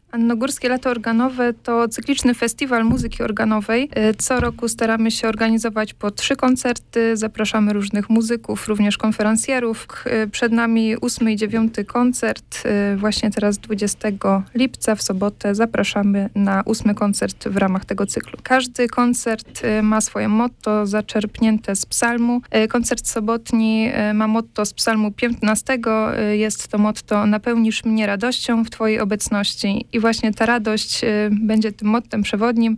Annogórskie Lato Organowe to cykliczny festiwal muzyki organowej. Co roku staramy się organizować po 3 koncerty. Zapraszamy różnych muzyków, również konferencjerów. Przed nami 8. i 9. koncert. Właśnie teraz 20 lipca w sobotę zapraszamy na 8. koncert w ramach tego cyklu. Każdy koncert ma swoje motto zaczerpnięte z psalmu. Koncert sobotni ma motto z psalmu 15. Jest to motto: napełnisz mnie radością w Twojej obecności. I właśnie ta radość będzie tym mottem przewodnim.